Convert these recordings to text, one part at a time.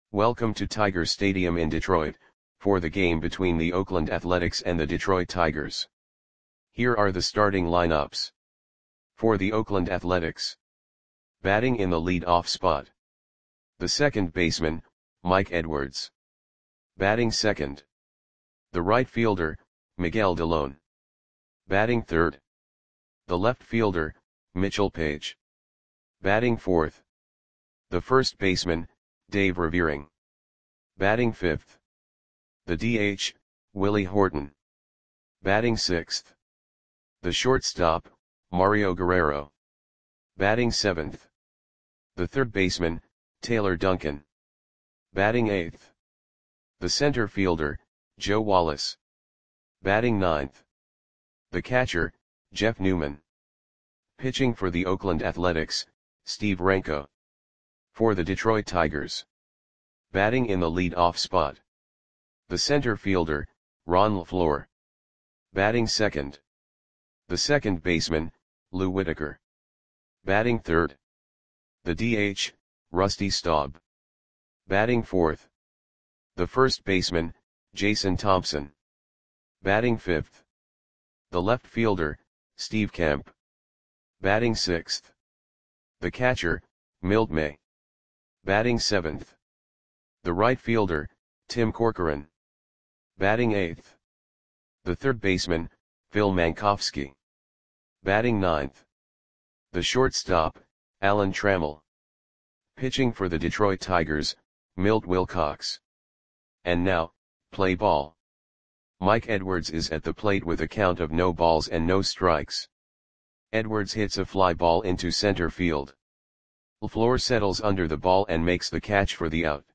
Welcome to Tiger Stadium in Detroit, for the game between the Oakland Athletics and the Detroit Tigers. Here are the starting lineups. For the Oakland Athletics. Batting in the lead-off spot. The second baseman, Mike Edwards. Batting second. The right fielder, Miguel Delone. Batting third. The left fielder, Mitchell Page. Batting fourth. The first baseman, Dave Revering. Batting fifth. The DH, Willie Horton. Batting sixth. The shortstop, Mario Guerrero. Batting seventh. The third baseman, Taylor Duncan. Batting eighth. The center fielder, Joe Wallace. Batting ninth. The catcher, Jeff Newman. Pitching for the Oakland Athletics, Steve Renko. For the Detroit Tigers. Batting in the lead-off spot. The center fielder, Ron LaFleur. Batting second. The second baseman, Lou Whitaker. Batting third. The DH, Rusty Staub. Batting fourth. The first baseman, Jason Thompson. Batting fifth. The left fielder, Steve Kemp. Batting sixth. The catcher, Milt May. Batting seventh. The right fielder, Tim Corcoran. Batting eighth. The third baseman, Phil Mankowski. Batting ninth. The shortstop, Alan Trammell. Pitching for the Detroit Tigers, Milt Wilcox. And now, play ball. Mike Edwards is at the plate with a count of no balls and no strikes. Edwards hits a fly ball into center field. LaFleur settles under the ball and makes the catch for the out.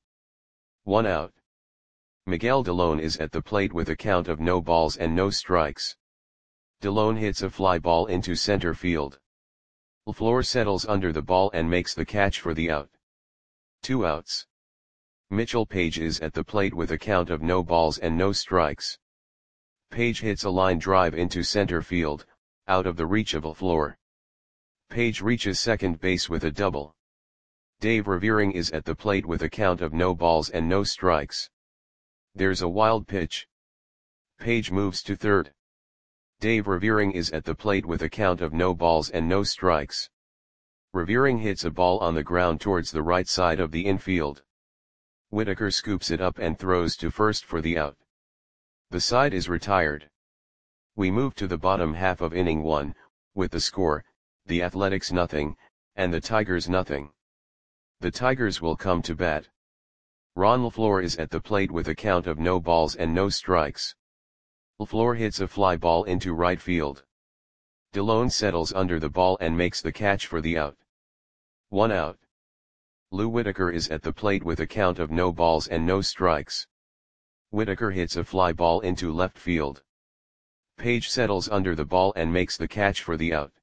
1 out. Miguel Delone is at the plate with a count of no balls and no strikes. Delone hits a fly ball into center field. LaFleur settles under the ball and makes the catch for the out. 2 outs. Mitchell Page is at the plate with a count of no balls and no strikes. Page hits a line drive into center field, out of the reach of LaFleur. Page reaches second base with a double. Dave Revering is at the plate with a count of no balls and no strikes. There's a wild pitch. Page moves to third. Dave Revering is at the plate with a count of no balls and no strikes. Revering hits a ball on the ground towards the right side of the infield. Whitaker scoops it up and throws to first for the out. The side is retired. We move to the bottom half of inning 1, with the score, the Athletics 0, and the Tigers 0. The Tigers will come to bat. Ron LaFleur is at the plate with a count of no balls and no strikes. LaFleur hits a fly ball into right field. Delone settles under the ball and makes the catch for the out. 1 out. Lou Whitaker is at the plate with a count of no balls and no strikes. Whitaker hits a fly ball into left field. Page settles under the ball and makes the catch for the out.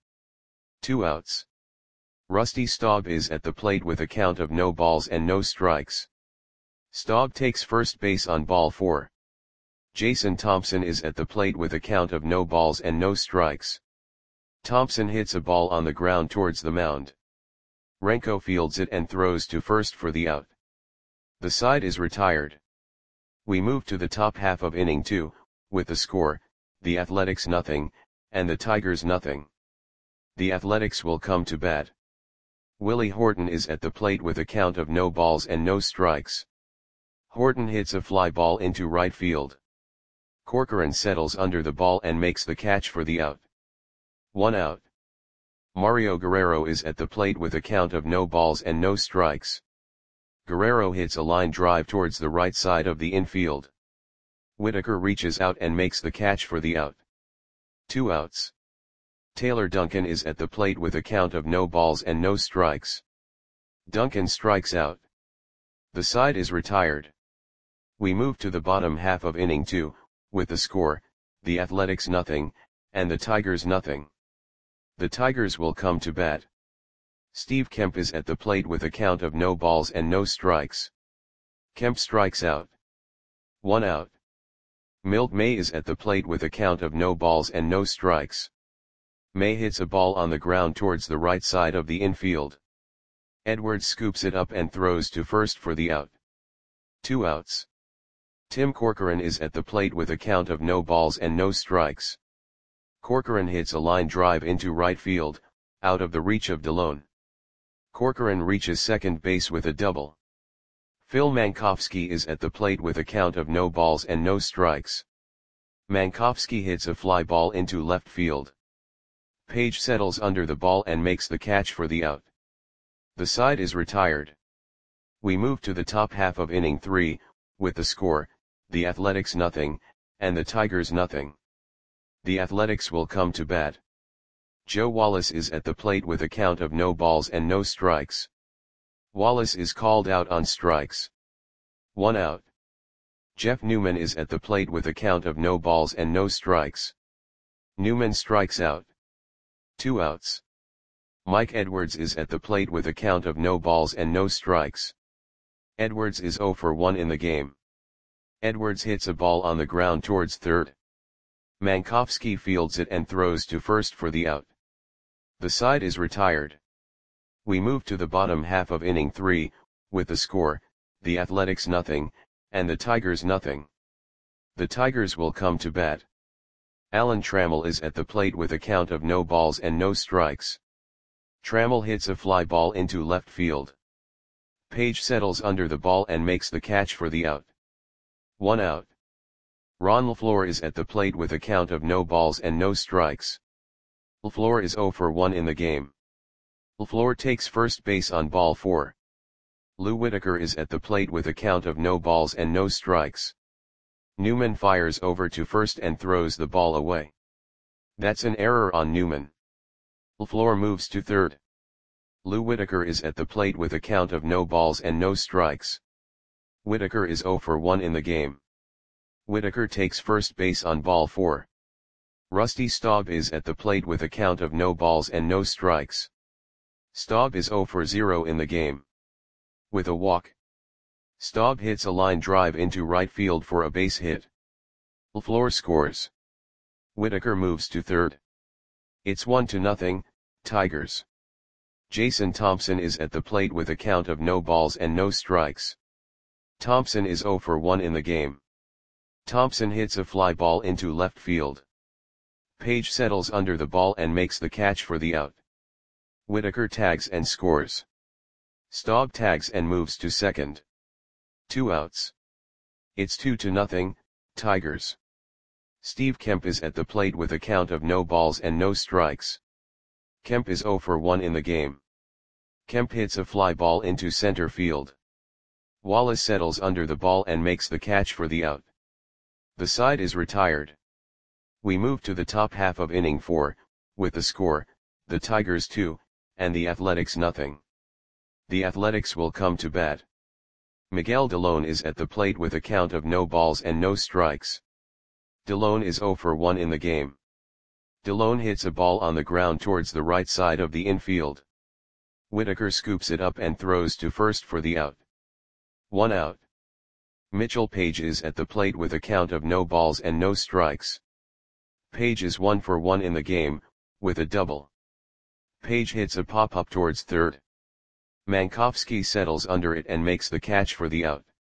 2 outs. Rusty Staub is at the plate with a count of no balls and no strikes. Staub takes first base on ball 4. Jason Thompson is at the plate with a count of no balls and no strikes. Thompson hits a ball on the ground towards the mound. Renko fields it and throws to first for the out. The side is retired. We move to the top half of inning 2, with the score, the Athletics 0, and the Tigers 0. The Athletics will come to bat. Willie Horton is at the plate with a count of no balls and no strikes. Horton hits a fly ball into right field. Corcoran settles under the ball and makes the catch for the out. 1 out. Mario Guerrero is at the plate with a count of no balls and no strikes. Guerrero hits a line drive towards the right side of the infield. Whitaker reaches out and makes the catch for the out. 2 outs. Taylor Duncan is at the plate with a count of no balls and no strikes. Duncan strikes out. The side is retired. We move to the bottom half of inning 2, with the score, the Athletics 0, and the Tigers 0. The Tigers will come to bat. Steve Kemp is at the plate with a count of no balls and no strikes. Kemp strikes out. 1 out. Milt May is at the plate with a count of no balls and no strikes. May hits a ball on the ground towards the right side of the infield. Edwards scoops it up and throws to first for the out. 2 outs. Tim Corcoran is at the plate with a count of no balls and no strikes. Corcoran hits a line drive into right field, out of the reach of DeLone. Corcoran reaches second base with a double. Phil Mankowski is at the plate with a count of no balls and no strikes. Mankowski hits a fly ball into left field. Page settles under the ball and makes the catch for the out. The side is retired. We move to the top half of inning 3, with the score, the Athletics nothing, and the Tigers nothing. The Athletics will come to bat. Joe Wallace is at the plate with a count of no balls and no strikes. Wallace is called out on strikes. 1 out. Jeff Newman is at the plate with a count of no balls and no strikes. Newman strikes out. 2 outs. Mike Edwards is at the plate with a count of no balls and no strikes. Edwards is 0 for 1 in the game. Edwards hits a ball on the ground towards third. Mankowski fields it and throws to first for the out. The side is retired. We move to the bottom half of inning 3, with the score, the Athletics nothing, and the Tigers nothing. The Tigers will come to bat. Alan Trammell is at the plate with a count of no balls and no strikes. Trammell hits a fly ball into left field. Page settles under the ball and makes the catch for the out. 1 out. Ron LaFleur is at the plate with a count of no balls and no strikes. LaFleur is 0 for 1 in the game. LaFleur takes first base on ball 4. Lou Whitaker is at the plate with a count of no balls and no strikes. Newman fires over to first and throws the ball away. That's an error on Newman. LaFleur moves to third. Lou Whitaker is at the plate with a count of no balls and no strikes. Whitaker is 0 for 1 in the game. Whitaker takes first base on ball 4. Rusty Staub is at the plate with a count of no balls and no strikes. Staub is 0 for 0 in the game. With a walk, Staub hits a line drive into right field for a base hit. LaFleur scores. Whitaker moves to third. It's 1-0, Tigers. Jason Thompson is at the plate with a count of no balls and no strikes. Thompson is 0 for 1 in the game. Thompson hits a fly ball into left field. Page settles under the ball and makes the catch for the out. Whitaker tags and scores. Staub tags and moves to second. 2 outs. It's 2-0, Tigers. Steve Kemp is at the plate with a count of no balls and no strikes. Kemp is 0 for 1 in the game. Kemp hits a fly ball into center field. Wallace settles under the ball and makes the catch for the out. The side is retired. We move to the top half of inning 4, with the score, the Tigers 2, and the Athletics nothing. The Athletics will come to bat. Miguel DeLone is at the plate with a count of no balls and no strikes. DeLone is 0 for 1 in the game. DeLone hits a ball on the ground towards the right side of the infield. Whitaker scoops it up and throws to first for the out. 1 out. Mitchell Page is at the plate with a count of no balls and no strikes. Page is 1 for 1 in the game, with a double. Page hits a pop-up towards third. Mankowski settles under it and makes the catch for the out.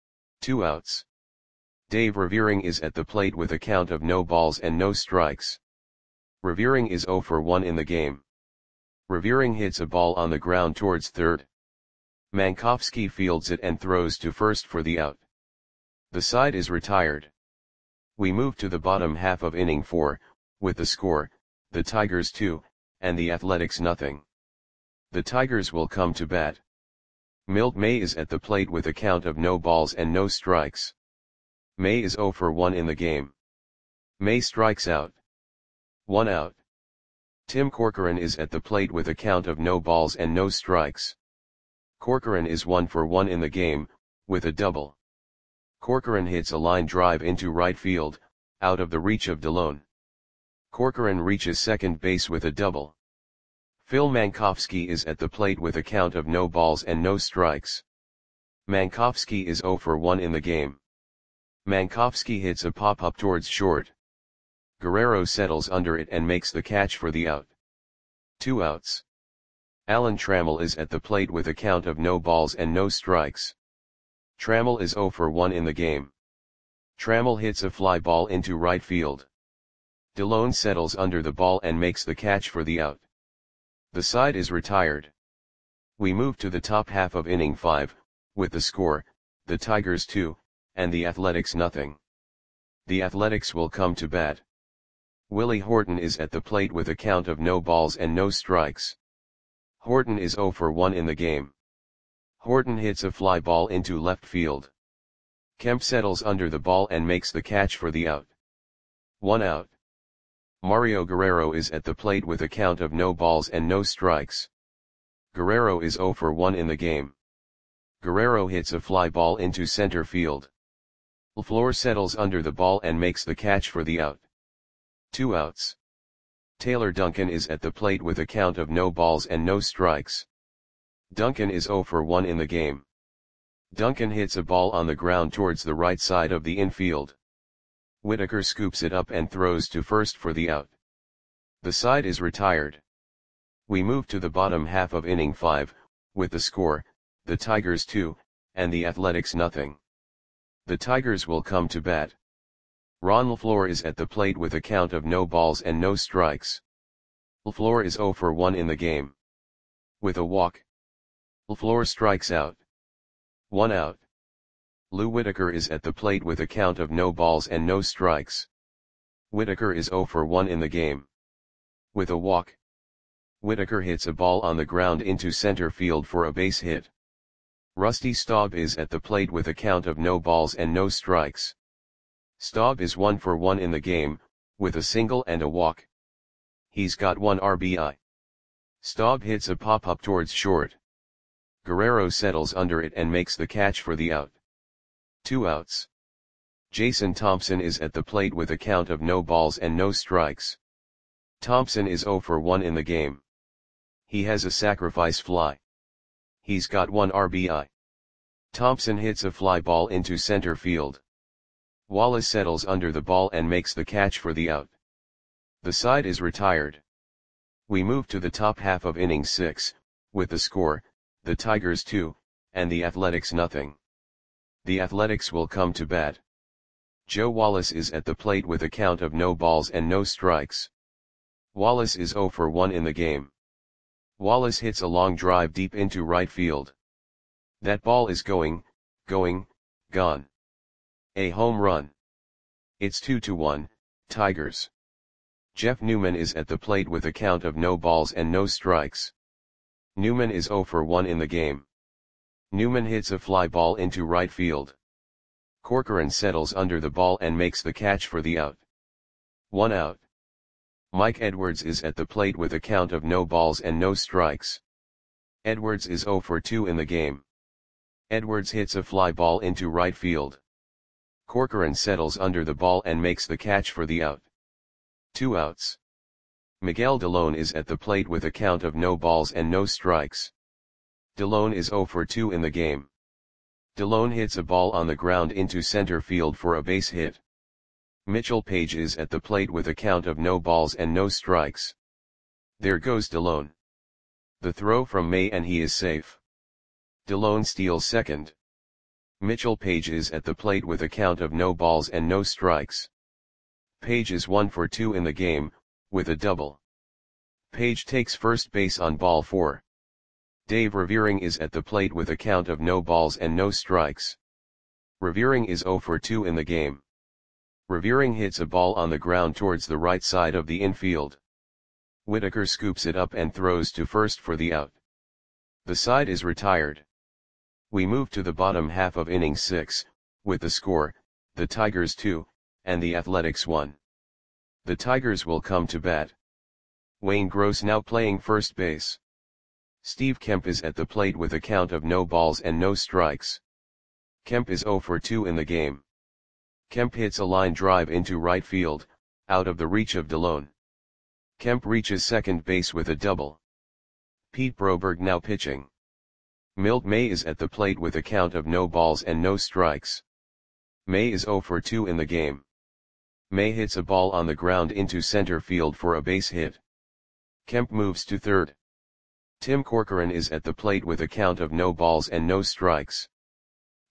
2 outs. Dave Revering is at the plate with a count of no balls and no strikes. Revering is 0 for 1 in the game. Revering hits a ball on the ground towards third. Mankowski fields it and throws to first for the out. The side is retired. We move to the bottom half of inning 4, with the score, the Tigers 2, and the Athletics nothing. The Tigers will come to bat. Milt May is at the plate with a count of no balls and no strikes. May is 0 for 1 in the game. May strikes out. 1 out. Tim Corcoran is at the plate with a count of no balls and no strikes. Corcoran is 1 for 1 in the game, with a double. Corcoran hits a line drive into right field, out of the reach of DeLone. Corcoran reaches second base with a double. Phil Mankowski is at the plate with a count of no balls and no strikes. Mankowski is 0 for 1 in the game. Mankowski hits a pop-up towards short. Guerrero settles under it and makes the catch for the out. 2 outs. Alan Trammell is at the plate with a count of no balls and no strikes. Trammell is 0 for 1 in the game. Trammell hits a fly ball into right field. Delone settles under the ball and makes the catch for the out. The side is retired. We move to the top half of inning 5, with the score, the Tigers 2, and the Athletics nothing. The Athletics will come to bat. Willie Horton is at the plate with a count of no balls and no strikes. Horton is 0 for 1 in the game. Horton hits a fly ball into left field. Kemp settles under the ball and makes the catch for the out. 1 out. Mario Guerrero is at the plate with a count of no balls and no strikes. Guerrero is 0 for 1 in the game. Guerrero hits a fly ball into center field. LaFleur settles under the ball and makes the catch for the out. 2 outs. Taylor Duncan is at the plate with a count of no balls and no strikes. Duncan is 0 for 1 in the game. Duncan hits a ball on the ground towards the right side of the infield. Whitaker scoops it up and throws to first for the out. The side is retired. We move to the bottom half of inning 5, with the score, the Tigers 2, and the Athletics nothing. The Tigers will come to bat. Ron LaFleur is at the plate with a count of no balls and no strikes. LaFleur is 0 for 1 in the game. With a walk, LaFleur strikes out. 1 out. Lou Whitaker is at the plate with a count of no balls and no strikes. Whitaker is 0 for 1 in the game. With a walk, Whitaker hits a ball on the ground into center field for a base hit. Rusty Staub is at the plate with a count of no balls and no strikes. Staub is 1 for 1 in the game, with a single and a walk. He's got 1 RBI. Staub hits a pop-up towards short. Guerrero settles under it and makes the catch for the out. 2 outs. Jason Thompson is at the plate with a count of no balls and no strikes. Thompson is 0 for 1 in the game. He has a sacrifice fly. He's got 1 RBI. Thompson hits a fly ball into center field. Wallace settles under the ball and makes the catch for the out. The side is retired. We move to the top half of inning 6, with the score, the Tigers 2, and the Athletics nothing. The Athletics will come to bat. Joe Wallace is at the plate with a count of no balls and no strikes. Wallace is 0 for 1 in the game. Wallace hits a long drive deep into right field. That ball is gone. A home run. It's 2-1, Tigers. Jeff Newman is at the plate with a count of no balls and no strikes. Newman is 0 for 1 in the game. Newman hits a fly ball into right field. Corcoran settles under the ball and makes the catch for the out. 1 out. Mike Edwards is at the plate with a count of no balls and no strikes. Edwards is 0 for 2 in the game. Edwards hits a fly ball into right field. Corcoran settles under the ball and makes the catch for the out. 2 outs. Miguel Delone is at the plate with a count of no balls and no strikes. Delone is 0 for 2 in the game. Delone hits a ball on the ground into center field for a base hit. Mitchell Page is at the plate with a count of no balls and no strikes. There goes Delone. The throw from May and he is safe. Delone steals second. Mitchell Page is at the plate with a count of no balls and no strikes. Page is 1 for 2 in the game, with a double. Page takes first base on ball 4. Dave Revering is at the plate with a count of no balls and no strikes. Revering is 0 for 2 in the game. Revering hits a ball on the ground towards the right side of the infield. Whitaker scoops it up and throws to first for the out. The side is retired. We move to the bottom half of inning 6, with the score, the Tigers 2, and the Athletics 1. The Tigers will come to bat. Wayne Gross now playing first base. Steve Kemp is at the plate with a count of no balls and no strikes. Kemp is 0 for 2 in the game. Kemp hits a line drive into right field, out of the reach of Delone. Kemp reaches second base with a double. Pete Broberg now pitching. Milt May is at the plate with a count of no balls and no strikes. May is 0 for 2 in the game. May hits a ball on the ground into center field for a base hit. Kemp moves to third. Tim Corcoran is at the plate with a count of no balls and no strikes.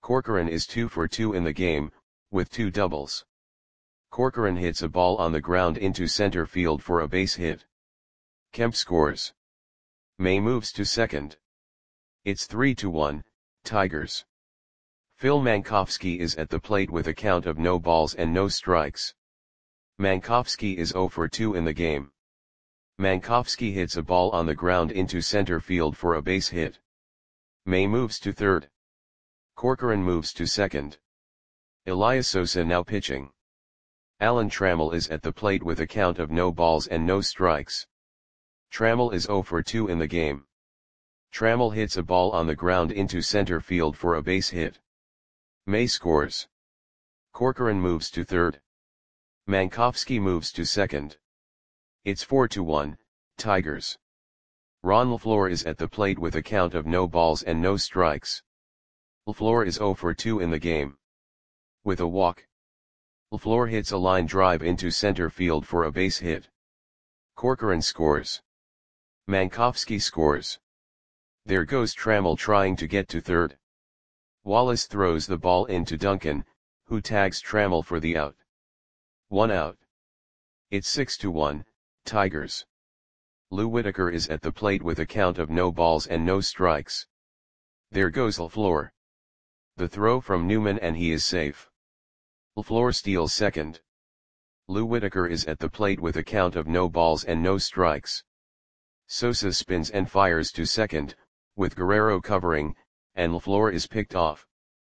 Corcoran is 2 for 2 in the game, with 2 doubles. Corcoran hits a ball on the ground into center field for a base hit. Kemp scores. May moves to second. It's 3-1, Tigers. Phil Mankowski is at the plate with a count of no balls and no strikes. Mankowski is 0 for 2 in the game. Mankowski hits a ball on the ground into center field for a base hit. May moves to third. Corcoran moves to second. Elias Sosa now pitching. Alan Trammell is at the plate with a count of no balls and no strikes. Trammell is 0 for 2 in the game. Trammell hits a ball on the ground into center field for a base hit. May scores. Corcoran moves to third. Mankowski moves to second. It's 4-1, Tigers. Ron LaFleur is at the plate with a count of no balls and no strikes. LaFleur is 0 for 2 in the game. With a walk, LaFleur hits a line drive into center field for a base hit. Corcoran scores. Mankowski scores. There goes Trammell trying to get to third. Wallace throws the ball into Duncan, who tags Trammell for the out. 1 out. It's 6-1, Tigers. Lou Whitaker is at the plate with a count of no balls and no strikes. There goes LaFleur. The throw from Newman and he is safe. LaFleur steals second. Lou Whitaker is at the plate with a count of no balls and no strikes. Sosa spins and fires to second, with Guerrero covering, and LaFleur is picked off.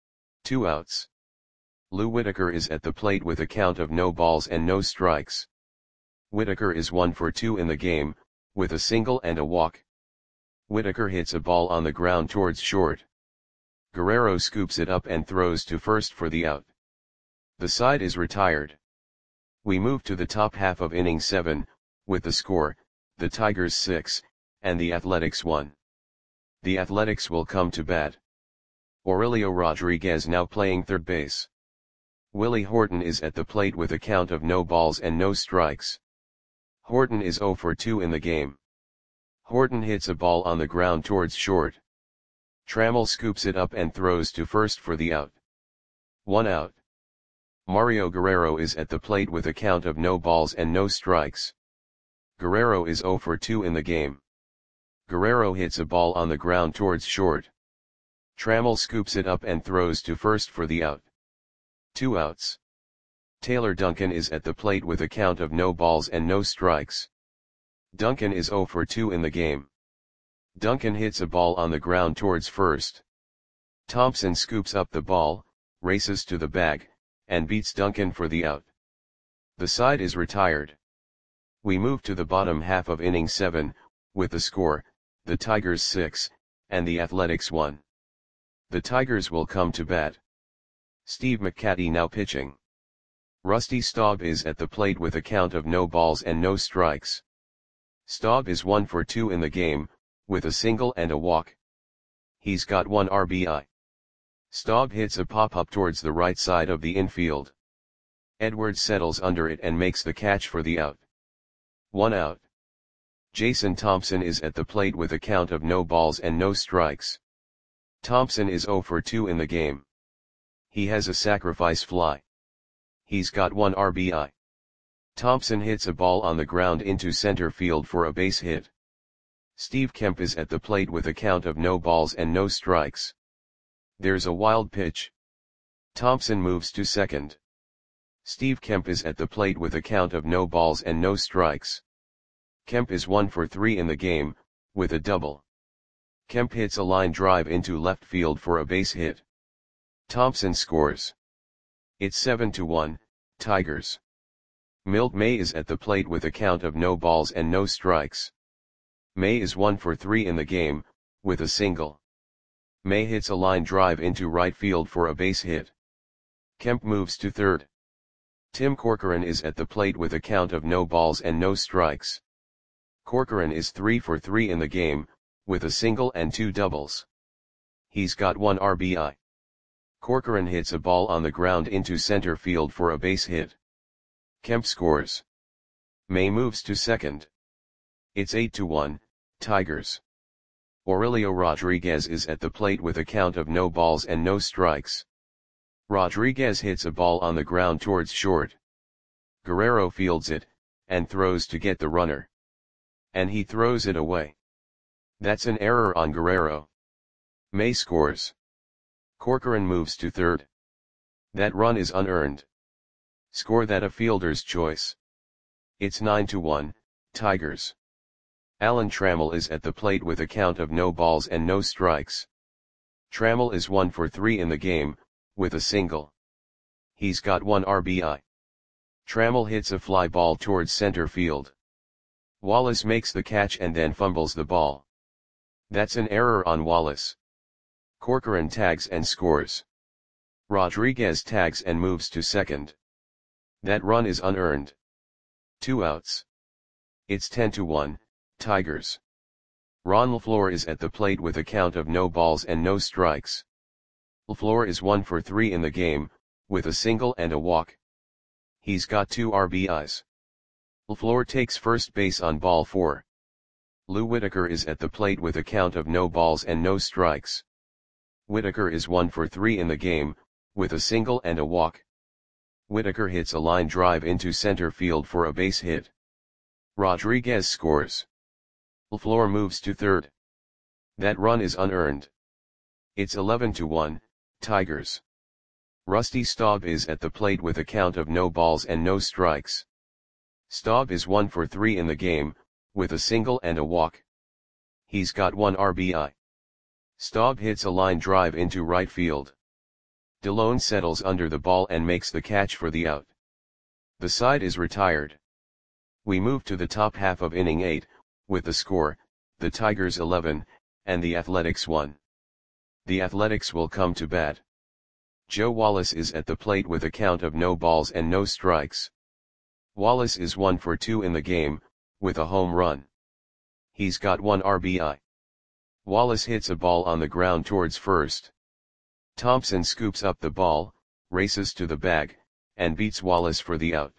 2 outs. Lou Whitaker is at the plate with a count of no balls and no strikes. Whitaker is 1 for 2 in the game, with a single and a walk. Whitaker hits a ball on the ground towards short. Guerrero scoops it up and throws to first for the out. The side is retired. We move to the top half of inning 7, with the score, the Tigers 6, and the Athletics 1. The Athletics will come to bat. Aurelio Rodriguez now playing third base. Willie Horton is at the plate with a count of no balls and no strikes. Horton is 0 for 2 in the game. Horton hits a ball on the ground towards short. Trammell scoops it up and throws to first for the out. 1 out. Mario Guerrero is at the plate with a count of no balls and no strikes. Guerrero is 0 for 2 in the game. Guerrero hits a ball on the ground towards short. Trammell scoops it up and throws to first for the out. 2 outs. Taylor Duncan is at the plate with a count of no balls and no strikes. Duncan is 0 for 2 in the game. Duncan hits a ball on the ground towards first. Thompson scoops up the ball, races to the bag, and beats Duncan for the out. The side is retired. We move to the bottom half of inning 7, with the score, the Tigers 6, and the Athletics 1. The Tigers will come to bat. Steve McCatty now pitching. Rusty Staub is at the plate with a count of no balls and no strikes. Staub is 1 for 2 in the game, with a single and a walk. He's got 1 RBI. Staub hits a pop-up towards the right side of the infield. Edwards settles under it and makes the catch for the out. 1 out. Jason Thompson is at the plate with a count of no balls and no strikes. Thompson is 0 for 2 in the game. He has a sacrifice fly. He's got 1 RBI. Thompson hits a ball on the ground into center field for a base hit. Steve Kemp is at the plate with a count of no balls and no strikes. There's a wild pitch. Thompson moves to second. Steve Kemp is at the plate with a count of no balls and no strikes. Kemp is 1 for 3 in the game, with a double. Kemp hits a line drive into left field for a base hit. Thompson scores. It's 7-1, Tigers. Milt May is at the plate with a count of no balls and no strikes. May is 1 for 3 in the game, with a single. May hits a line drive into right field for a base hit. Kemp moves to third. Tim Corcoran is at the plate with a count of no balls and no strikes. Corcoran is 3 for 3 in the game, with a single and 2 doubles. He's got 1 RBI. Corcoran hits a ball on the ground into center field for a base hit. Kemp scores. May moves to second. It's 8-1, Tigers. Aurelio Rodriguez is at the plate with a count of no balls and no strikes. Rodriguez hits a ball on the ground towards short. Guerrero fields it, and throws to get the runner. And he throws it away. That's an error on Guerrero. May scores. Corcoran moves to third. That run is unearned. Score that a fielder's choice. It's 9-1, Tigers. Alan Trammell is at the plate with a count of no balls and no strikes. Trammell is 1 for 3 in the game, with a single. He's got 1 RBI. Trammell hits a fly ball towards center field. Wallace makes the catch and then fumbles the ball. That's an error on Wallace. Corcoran tags and scores. Rodriguez tags and moves to second. That run is unearned. 2 outs. It's 10-1, Tigers. Ron LaFleur is at the plate with a count of no balls and no strikes. LaFleur is 1 for 3 in the game, with a single and a walk. He's got 2 RBIs. LaFleur takes first base on ball 4. Lou Whitaker is at the plate with a count of no balls and no strikes. Whitaker is 1 for 3 in the game, with a single and a walk. Whitaker hits a line drive into center field for a base hit. Rodriguez scores. LaFleur moves to third. That run is unearned. It's 11-1, Tigers. Rusty Staub is at the plate with a count of no balls and no strikes. Staub is 1 for 3 in the game, with a single and a walk. He's got 1 RBI. Staub hits a line drive into right field. DeLone settles under the ball and makes the catch for the out. The side is retired. We move to the top half of inning 8, with the score, the Tigers 11, and the Athletics 1. The Athletics will come to bat. Joe Wallace is at the plate with a count of no balls and no strikes. Wallace is 1 for 2 in the game, with a home run. He's got 1 RBI. Wallace hits a ball on the ground towards first. Thompson scoops up the ball, races to the bag, and beats Wallace for the out.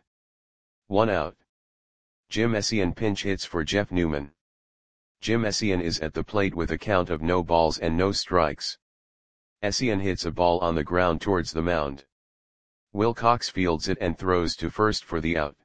1 out. Jim Essien pinch hits for Jeff Newman. Jim Essien is at the plate with a count of no balls and no strikes. Essien hits a ball on the ground towards the mound. Wilcox fields it and throws to first for the out.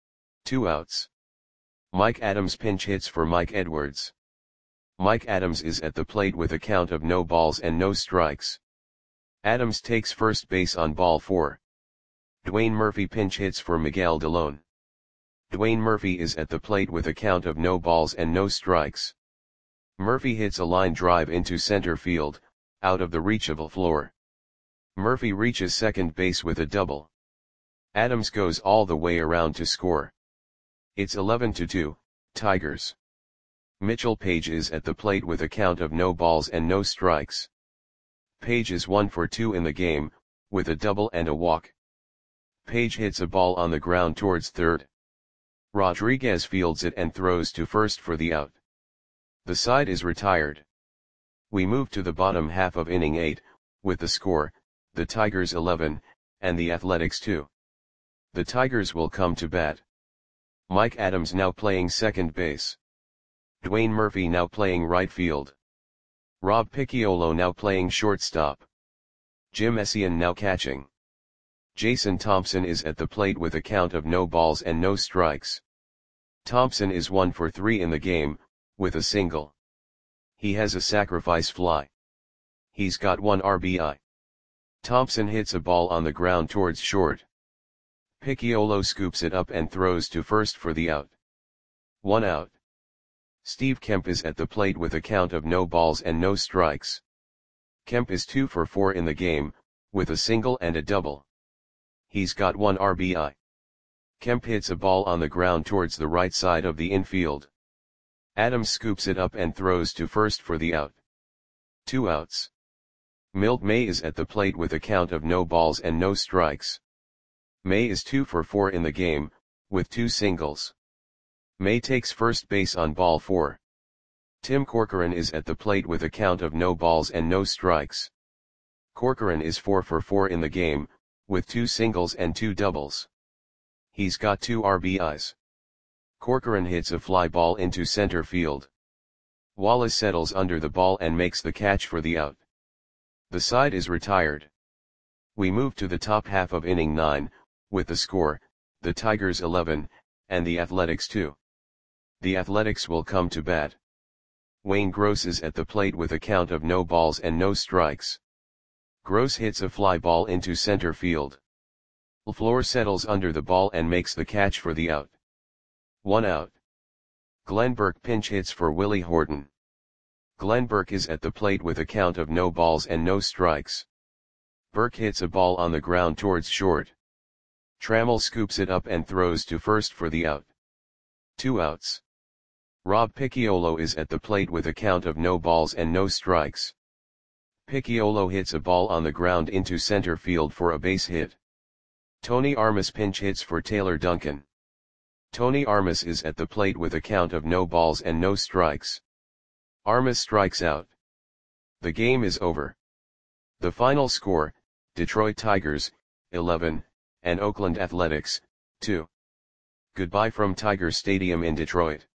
2 outs. Mike Adams pinch hits for Mike Edwards. Mike Adams is at the plate with a count of no balls and no strikes. Adams takes first base on ball 4. Dwayne Murphy pinch hits for Miguel DeLone. Dwayne Murphy is at the plate with a count of no balls and no strikes. Murphy hits a line drive into center field, out of the reach of LaFleur. Murphy reaches second base with a double. Adams goes all the way around to score. It's 11-2, Tigers. Mitchell Page is at the plate with a count of no balls and no strikes. Page is 1 for 2 in the game, with a double and a walk. Page hits a ball on the ground towards third. Rodriguez fields it and throws to first for the out. The side is retired. We move to the bottom half of inning 8, with the score, the Tigers 11, and the Athletics 2. The Tigers will come to bat. Mike Adams now playing second base. Dwayne Murphy now playing right field. Rob Picciolo now playing shortstop. Jim Essien now catching. Jason Thompson is at the plate with a count of no balls and no strikes. Thompson is 1 for 3 in the game, with a single. He has a sacrifice fly. He's got 1 RBI. Thompson hits a ball on the ground towards short. Picciolo scoops it up and throws to first for the out. 1 out. Steve Kemp is at the plate with a count of no balls and no strikes. Kemp is 2 for 4 in the game, with a single and a double. He's got 1 RBI. Kemp hits a ball on the ground towards the right side of the infield. Adams scoops it up and throws to first for the out. 2 outs. Milt May is at the plate with a count of no balls and no strikes. May is 2 for 4 in the game, with 2 singles. May takes first base on ball 4. Tim Corcoran is at the plate with a count of no balls and no strikes. Corcoran is 4 for 4 in the game, with 2 singles and 2 doubles. He's got 2 RBIs. Corcoran hits a fly ball into center field. Wallace settles under the ball and makes the catch for the out. The side is retired. We move to the top half of inning 9, with the score, the Tigers 11, and the Athletics 2. The Athletics will come to bat. Wayne Gross is at the plate with a count of no balls and no strikes. Gross hits a fly ball into center field. LaFleur settles under the ball and makes the catch for the out. 1 out. Glenn Burke pinch hits for Willie Horton. Glenn Burke is at the plate with a count of no balls and no strikes. Burke hits a ball on the ground towards short. Trammell scoops it up and throws to first for the out. 2 outs. Rob Picciolo is at the plate with a count of no balls and no strikes. Picciolo hits a ball on the ground into center field for a base hit. Tony Armas pinch hits for Taylor Duncan. Tony Armas is at the plate with a count of no balls and no strikes. Armas strikes out. The game is over. The final score, Detroit Tigers, 11, and Oakland Athletics, 2. Goodbye from Tiger Stadium in Detroit.